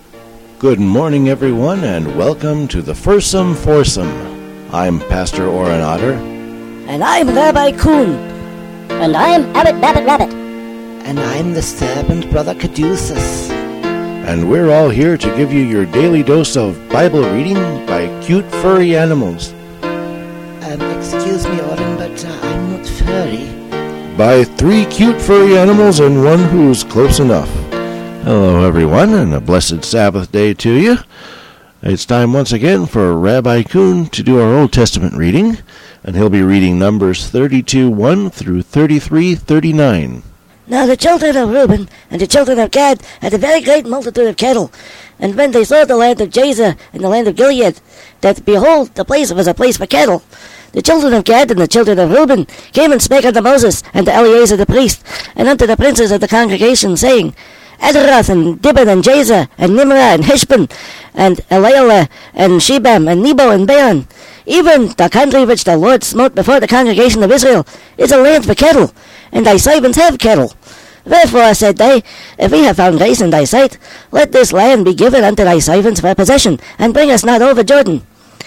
Good morning, everyone, and welcome to the Fursome Foursome. I'm Pastor Oren Otter. And I'm Rabbi Kuhn. And I'm Abbot Babbitt Rabbit. And I'm the Serpent Brother Caduceus. And we're all here to give you your daily dose of Bible reading by cute furry animals. Excuse me, Oren, but I'm not furry. By 3 cute furry animals and one who's close enough. Hello, everyone, and a blessed Sabbath day to you. It's time once again for Rabbi Kuhn to do our Old Testament reading, and he'll be reading Numbers 32:1 through 33:39. Now the children of Reuben and the children of Gad had a very great multitude of cattle. And when they saw the land of Jazer and the land of Gilead, that, behold, the place was a place for cattle, the children of Gad and the children of Reuben came and spake unto Moses and to Eleazar the priest, and unto the princes of the congregation, saying, Aderoth and Dibon and Jazer and Nimrah and Heshbon and Elealeh and Shebam and Nebo and Beon, even the country which the Lord smote before the congregation of Israel, is a land for cattle, and thy servants have cattle. Therefore, said they, if we have found grace in thy sight, let this land be given unto thy servants for possession, and bring us not over Jordan.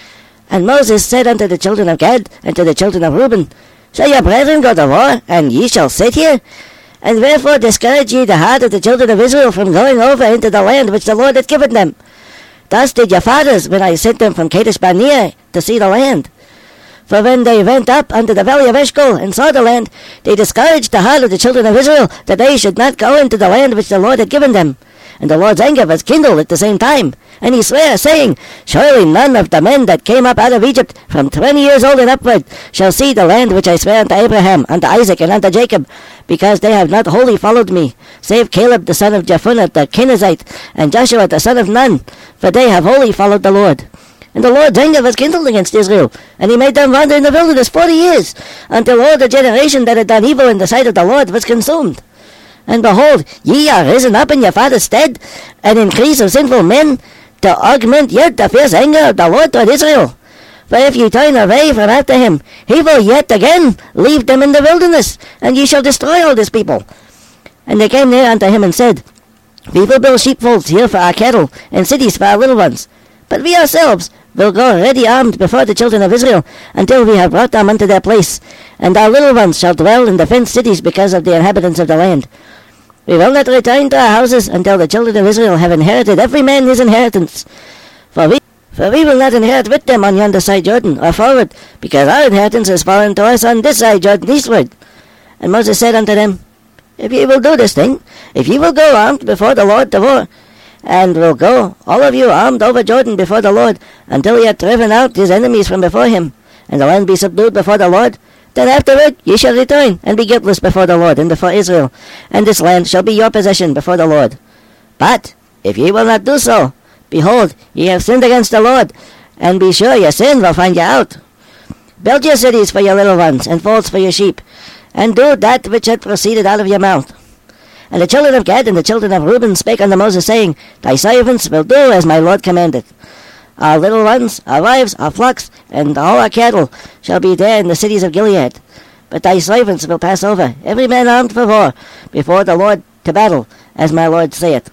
And Moses said unto the children of Gad and to the children of Reuben, Shall your brethren go to war, and ye shall sit here? And wherefore discourage ye the heart of the children of Israel from going over into the land which the Lord hath given them? Thus did your fathers when I sent them from Kadesh Barnea to see the land. For when they went up unto the valley of Eshcol and saw the land, they discouraged the heart of the children of Israel, that they should not go into the land which the Lord had given them. And the Lord's anger was kindled at the same time. And he sware, saying, Surely none of the men that came up out of Egypt from 20 years old and upward shall see the land which I sware unto Abraham, unto Isaac, and unto Jacob, because they have not wholly followed me, save Caleb the son of Jephunneh the Kenizzite, and Joshua the son of Nun, for they have wholly followed the Lord. And the Lord's anger was kindled against Israel, and he made them wander in the wilderness 40 years, until all the generation that had done evil in the sight of the Lord was consumed. And behold, ye are risen up in your father's stead, an increase of sinful men, to augment yet the fierce anger of the Lord toward Israel. For if ye turn away from after him, he will yet again leave them in the wilderness, and ye shall destroy all this people. And they came near unto him and said, We will build sheepfolds here for our cattle, and cities for our little ones. But we ourselves will go ready armed before the children of Israel, until we have brought them unto their place, and our little ones shall dwell in the fenced cities because of the inhabitants of the land. We will not return to our houses until the children of Israel have inherited every man his inheritance. For we will not inherit with them on yonder side Jordan, or forward, because our inheritance is fallen to us on this side Jordan eastward. And Moses said unto them, If ye will do this thing, if ye will go armed before the Lord to war, and will go, all of you, armed over Jordan before the Lord, until he hath driven out his enemies from before him, and the land be subdued before the Lord, then afterward ye shall return, and be guiltless before the Lord and before Israel, and this land shall be your possession before the Lord. But if ye will not do so, behold, ye have sinned against the Lord, and be sure your sin will find you out. Build your cities for your little ones, and folds for your sheep, and do that which hath proceeded out of your mouth. And the children of Gad and the children of Reuben spake unto Moses, saying, Thy servants will do as my Lord commanded. Our little ones, our wives, our flocks, and all our cattle shall be there in the cities of Gilead. But thy servants will pass over, every man armed for war, before the Lord to battle, as my Lord saith.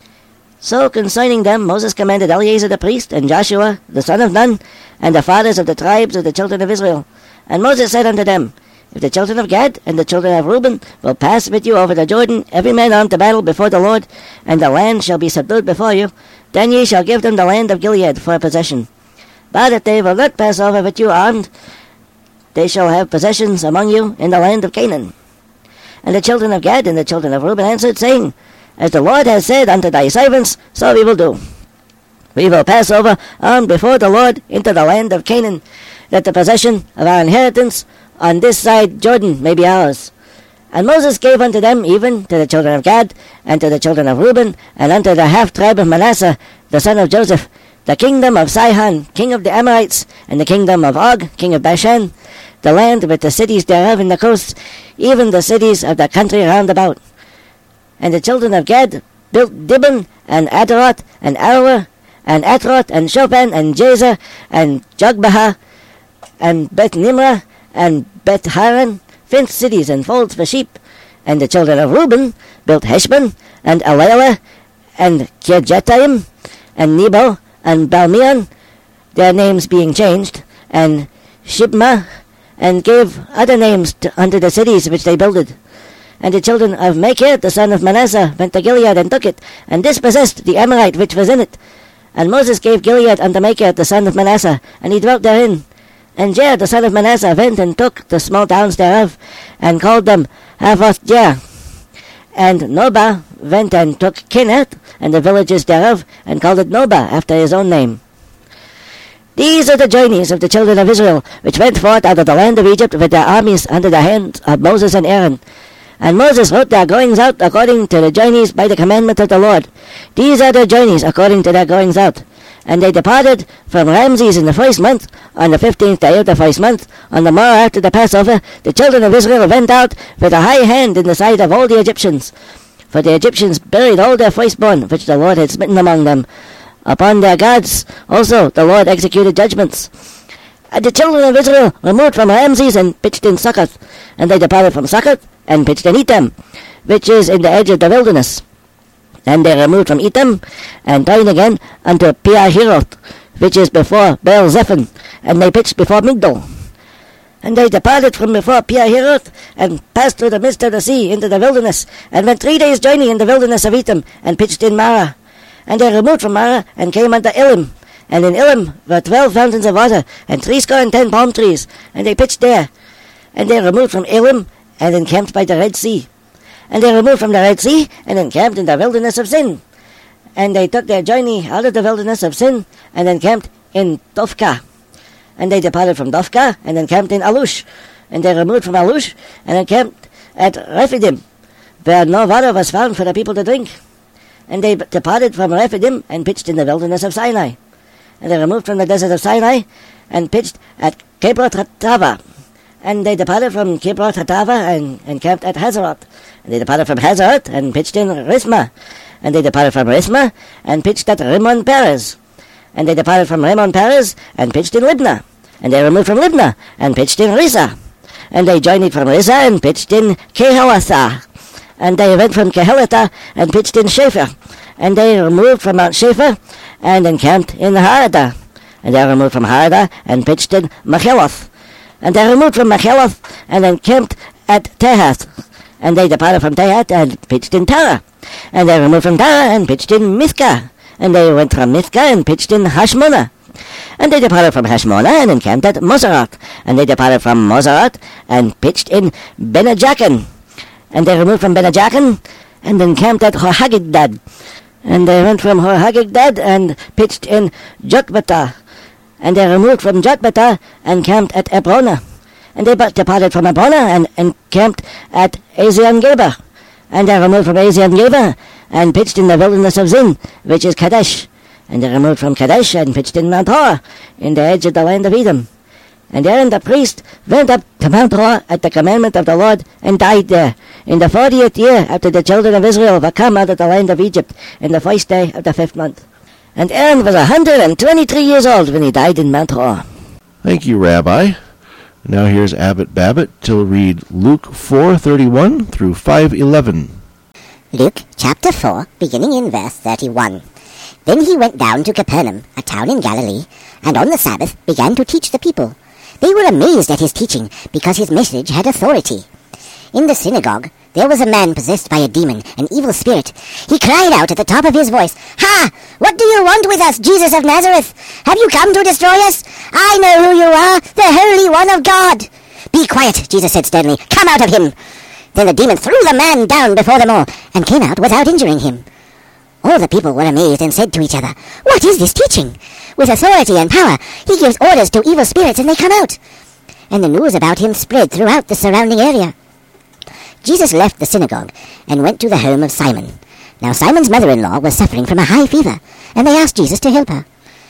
So concerning them Moses commanded Eleazar the priest, and Joshua the son of Nun, and the fathers of the tribes of the children of Israel. And Moses said unto them, If the children of Gad and the children of Reuben will pass with you over the Jordan, every man armed to battle before the Lord, and the land shall be subdued before you, then ye shall give them the land of Gilead for a possession. But if they will not pass over with you armed, they shall have possessions among you in the land of Canaan. And the children of Gad and the children of Reuben answered, saying, As the Lord has said unto thy servants, so we will do. We will pass over armed before the Lord into the land of Canaan, that the possession of our inheritance on this side Jordan may be ours. And Moses gave unto them, even to the children of Gad, and to the children of Reuben, and unto the half-tribe of Manasseh, the son of Joseph, the kingdom of Sihon, king of the Amorites, and the kingdom of Og, king of Bashan, the land with the cities thereof in the coasts, even the cities of the country round about. And the children of Gad built Dibon, and Aderoth, and Aroer, and Atroth, and Shophan, and Jazer, and Jogbehah, and Beth Nimrah, and Beth Haran, fenced cities and folds for sheep. And the children of Reuben built Heshbon, and Elealeh, and Kirjataim, and Nebo, and Balmeon, their names being changed, and Shibma, and gave other names unto the cities which they builded. And the children of Machir, the son of Manasseh, went to Gilead and took it, and dispossessed the Amorite which was in it. And Moses gave Gilead unto Machir, the son of Manasseh, and he dwelt therein. And Jair, the son of Manasseh, went and took the small towns thereof, and called them Havoth-Jair. And Nobah went and took Kinneth, and the villages thereof, and called it Nobah, after his own name. These are the journeys of the children of Israel, which went forth out of the land of Egypt with their armies under the hands of Moses and Aaron. And Moses wrote their goings out according to the journeys by the commandment of the Lord. These are their journeys according to their goings out. And they departed from Ramses in the first month, on the 15th day of the first month, on the morrow after the Passover. The children of Israel went out with a high hand in the sight of all the Egyptians. For the Egyptians buried all their firstborn, which the Lord had smitten among them. Upon their gods also the Lord executed judgments. And the children of Israel removed from Ramses and pitched in Succoth. And they departed from Succoth and pitched in Etam, which is in the edge of the wilderness. And they removed from Etam, and turned again unto Piahiroth, which is before Baal-Zephon, and they pitched before Migdol. And they departed from before Piahiroth, and passed through the midst of the sea into the wilderness, and went 3 days' journey in the wilderness of Etam, and pitched in Marah. And they removed from Marah, and came unto Elim. And in Elim were 12 fountains of water, and 70 palm trees, and they pitched there. And they removed from Elim, and encamped by the Red Sea. And they removed from the Red Sea, and encamped in the wilderness of Sin. And they took their journey out of the wilderness of Sin, and encamped in Dophkah. And they departed from Dophkah, and encamped in Alush. And they removed from Alush, and encamped at Rephidim, where no water was found for the people to drink. And they departed from Rephidim, and pitched in the wilderness of Sinai. And they removed from the desert of Sinai, and pitched at Kibroth-Hattaavah. And they departed from Kibroth-Hattaavah, and encamped at Hazeroth. And they departed from Hazeroth, and pitched in Rismah. And they departed from Rismah, and pitched at Rimmon-Perez. And they departed from Rimmon-Perez, and pitched in Libnah. And they removed from Libnah, and pitched in Rissah. And they journeyed from Rissah, and pitched in Kehelatha. And they went from Kehelatha, and pitched in Shapher. And they removed from Mount Shapher, and encamped in Haradah. And they removed from Haradah, and pitched in Macheloth. And they removed from Macheloth, and encamped at Tehath. And they departed from Tehath, and pitched in Tara. And they removed from Tara, and pitched in Mithkah. And they went from Mithkah, and pitched in Hashmonah. And they departed from Hashmonah, and encamped at Moseroth. And they departed from Moseroth, and pitched in Benajakan. And they removed from Benajakan, and encamped at Horhagidgad. And they went from Horhagidgad, and pitched in Jotbatah. And they removed from Jotbatah, and camped at Ebrona. And they departed from Ebrona, and encamped at Ezion-Geber. And they removed from Ezion-Geber, and pitched in the wilderness of Zin, which is Kadesh. And they removed from Kadesh, and pitched in Mount Hor, in the edge of the land of Edom. And Aaron the priest went up to Mount Hor at the commandment of the Lord, and died there, in the 40th year after the children of Israel were come out of the land of Egypt, in the 1st day of the 5th month. And Aaron was 123 years old when he died in Mount Hor. Thank you, Rabbi. Now here's Abbot Babbitt to read Luke 4:31 through 5:11. Luke chapter 4, beginning in verse 31. Then he went down to Capernaum, a town in Galilee, and on the Sabbath began to teach the people. They were amazed at his teaching, because his message had authority. In the synagogue there was a man possessed by a demon, an evil spirit. He cried out at the top of his voice, "Ha! What do you want with us, Jesus of Nazareth? Have you come to destroy us? I know who you are, the Holy One of God." "Be quiet," Jesus said sternly. "Come out of him." Then the demon threw the man down before them all, and came out without injuring him. All the people were amazed and said to each other, "What is this teaching? With authority and power he gives orders to evil spirits, and they come out." And the news about him spread throughout the surrounding area. Jesus left the synagogue and went to the home of Simon. Now Simon's mother-in-law was suffering from a high fever, and they asked Jesus to help her.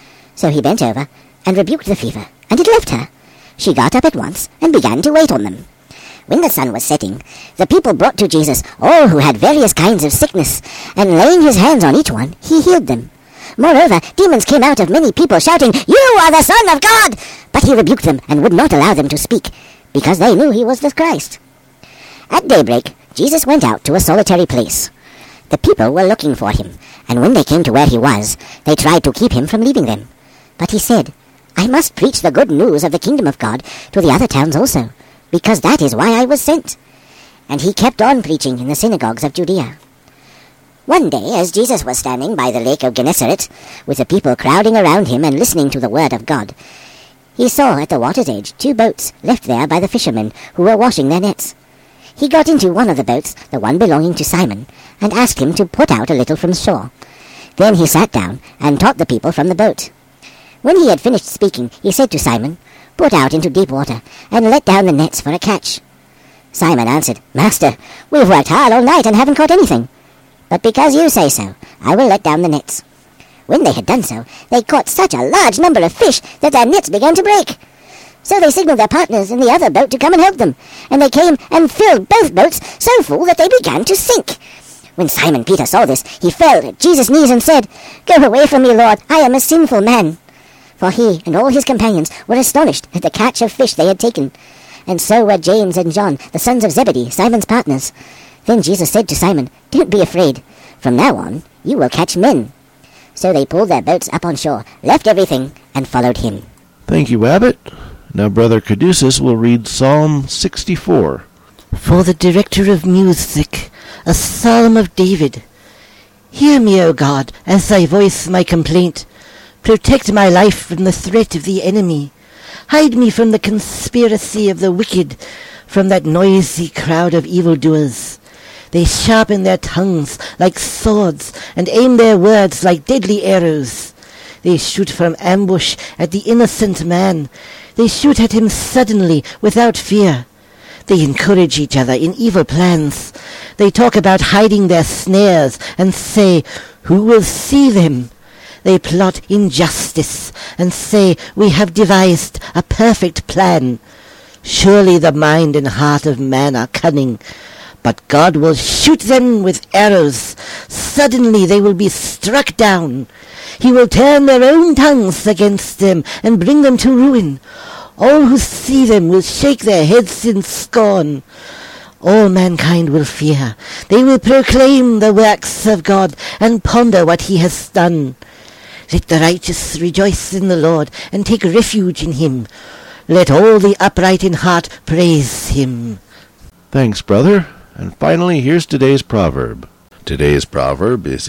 So he bent over and rebuked the fever, and it left her. She got up at once and began to wait on them. When the sun was setting, the people brought to Jesus all who had various kinds of sickness, and laying his hands on each one, he healed them. Moreover, demons came out of many people, shouting, "You are the Son of God!" But he rebuked them and would not allow them to speak, because they knew he was the Christ. At daybreak, Jesus went out to a solitary place. The people were looking for him, and when they came to where he was, they tried to keep him from leaving them. But he said, "I must preach the good news of the kingdom of God to the other towns also, because that is why I was sent." And he kept on preaching in the synagogues of Judea. One day, as Jesus was standing by the lake of Gennesaret, with the people crowding around him and listening to the word of God, he saw at the water's edge 2 boats left there by the fishermen who were washing their nets. He got into one of the boats, the one belonging to Simon, and asked him to put out a little from shore. Then he sat down and taught the people from the boat. When he had finished speaking, he said to Simon, "Put out into deep water, and let down the nets for a catch." Simon answered, "Master, we've worked hard all night and haven't caught anything. But because you say so, I will let down the nets." When they had done so, they caught such a large number of fish that their nets began to break. So they signaled their partners in the other boat to come and help them, and they came and filled both boats so full that they began to sink. When Simon Peter saw this, he fell at Jesus' knees and said, "Go away from me, Lord, I am a sinful man." For he and all his companions were astonished at the catch of fish they had taken. And so were James and John, the sons of Zebedee, Simon's partners. Then Jesus said to Simon, "Don't be afraid. From now on, you will catch men." So they pulled their boats up on shore, left everything, and followed him. Thank you, Abbott. Now Brother Caduceus will read Psalm 64. For the director of music, a psalm of David. Hear me, O God, as I voice my complaint. Protect my life from the threat of the enemy. Hide me from the conspiracy of the wicked, from that noisy crowd of evildoers. They sharpen their tongues like swords, and aim their words like deadly arrows. They shoot from ambush at the innocent man. They shoot at him suddenly, without fear. They encourage each other in evil plans. They talk about hiding their snares, and say, "Who will see them?" They plot injustice, and say, "We have devised a perfect plan." Surely the mind and heart of man are cunning, but God will shoot them with arrows. Suddenly they will be struck down. He will turn their own tongues against them and bring them to ruin. All who see them will shake their heads in scorn. All mankind will fear. They will proclaim the works of God and ponder what he has done. Let the righteous rejoice in the Lord and take refuge in him. Let all the upright in heart praise him. Thanks, brother. And finally, here's today's proverb. Today's proverb is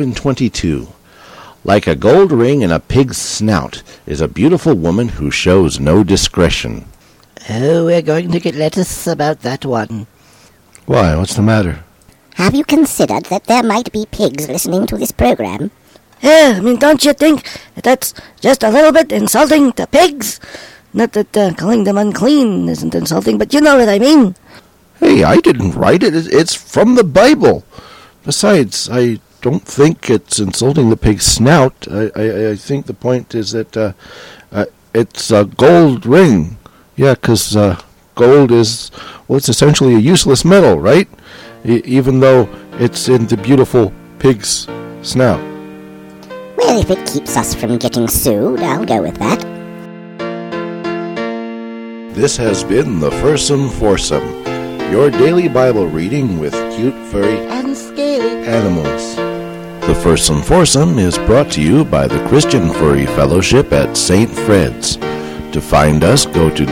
11:22. Like a gold ring in a pig's snout is a beautiful woman who shows no discretion. Oh, we're going to get letters about that one. Why, what's the matter? Have you considered that there might be pigs listening to this program? Yeah, don't you think that's just a little bit insulting to pigs? Not that calling them unclean isn't insulting, but you know what I mean. Hey, I didn't write it. It's from the Bible. Besides, I don't think it's insulting the pig's snout. I think the point is that it's a gold ring. Yeah, because gold is, well, it's essentially a useless metal, right? Even though it's in the beautiful pig's snout. Well, if it keeps us from getting sued, I'll go with that. This has been the Fursome Foursome, your daily Bible reading with cute, furry, And scaly animals. The Fursome Foursome is brought to you by the Christian Furry Fellowship at St. Fred's. To find us, go to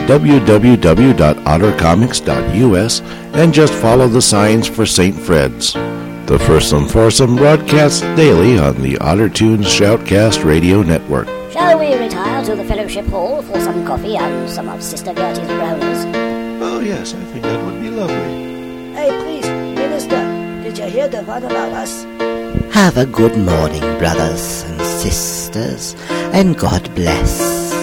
www.ottercomics.us and just follow the signs for St. Fred's. The Fursome Foursome broadcasts daily on the OtterTunes Shoutcast radio network. Shall we retire to the fellowship hall for some coffee and some of Sister Gertie's brownies? Oh, yes, I think that would be lovely. Hey, please, Minister, did you hear the one about us? Have a good morning, brothers and sisters, and God bless.